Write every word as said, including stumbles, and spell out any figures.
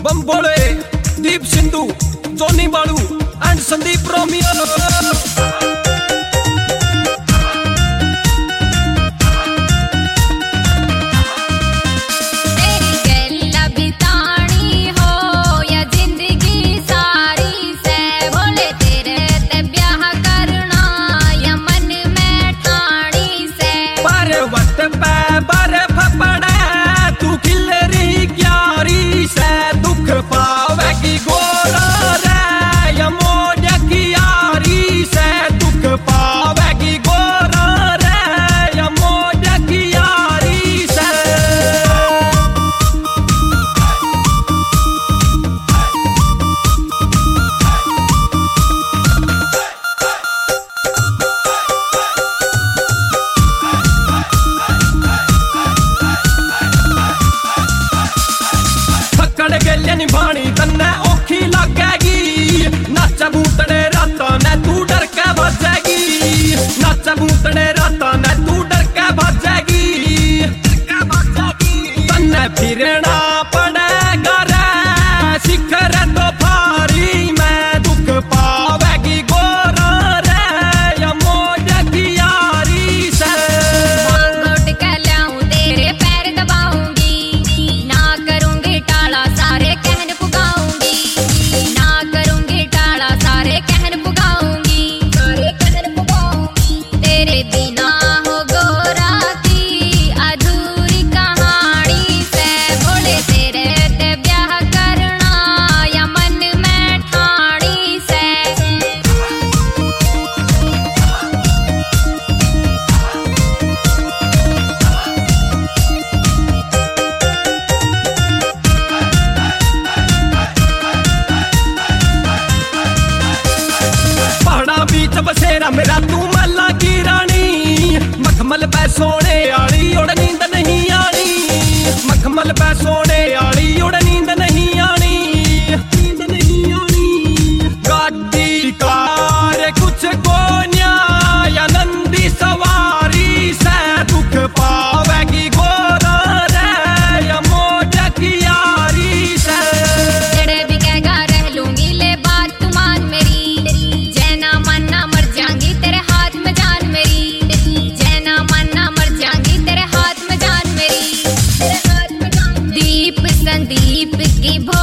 बम्बोले, दीप सिंधु, जोनी बालू and Sandeep Romeo. निभानी तन्ने औखी लगेगी, नाचा बूतड़े राता ने तू डर के भजेगी, नाचा बूतड़े राता ने तू डर के भजेगी, तन्ने फिरना पड़ेगा रे शिखर तो भारी में दुख पावेगी गोरा रे या मौज की यारी से। घुट के लाऊं तेरे पैर दबाऊंगी, ना करूंगी टाला सारे कहन पुगाऊंगी, ना करूंगी टाला सारे कहन पुगाऊंगी, सारे कहन पुगाऊंगी। तेरे बिना हो गोरा की अधूरी कहानी से, बोले तेरे ते ब्याह करना या मन में ठाणी से। पहाड़ा बीच बसेरा मेरा तू मल्ला की रानी, मखमल पे सोने आली उड़ नींद नहीं आनी, मखमल पे सोने आली उड़ नींद नहीं आनी, नींद नहीं आनी। गाड़ी कार कुछ को न्याय नंदी सवारी से दुख पावेगी गोरा रे या मौज की यारी से। जड़े भी कहेगा रह लूंगी ले बात तू मान मेरी, जैना मानना मर जाऊंगी तेरे हाथ में जान मेरी, जैना मानना मर जाऊंगी तेरे हाथ में जान मेरी, तेरे हाथ में जान। दीप संदीप की भो